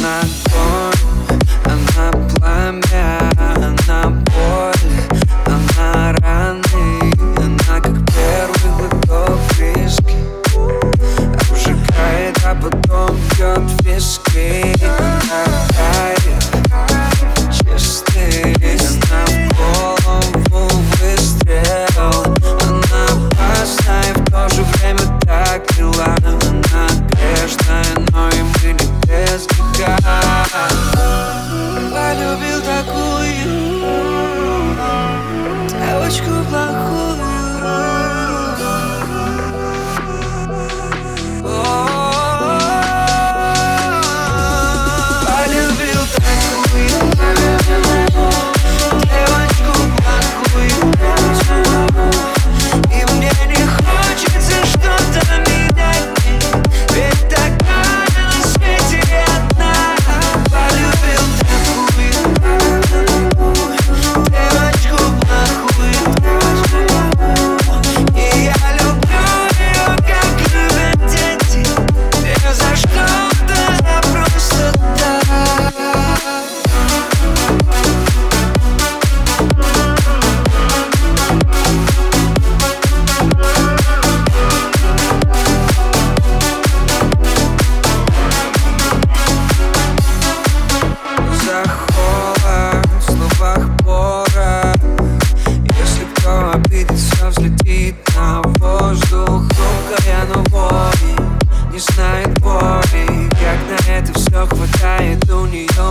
Она огонь, она пламя, она боль, она раны, она как первый глоток виски, обжигает, а потом пьет виски. Она кайф чистый, она в голову выстрел. Она опасная, в то же время так мила. Она грешная, но и мы не без греха. Полюбил такую девочку плохую. Полюбил такую девочку плохую. И мне не хочется что-то менять, ведь такая на свете одна. Полюбил такую девочку плохую. И я люблю ее, как любят дети, не за что-то, а просто так. Захола, в словах пора. Если кто обидится, взлетит на воздух. Хрупкая, но воин не знает боли. Как на это все хватает у нее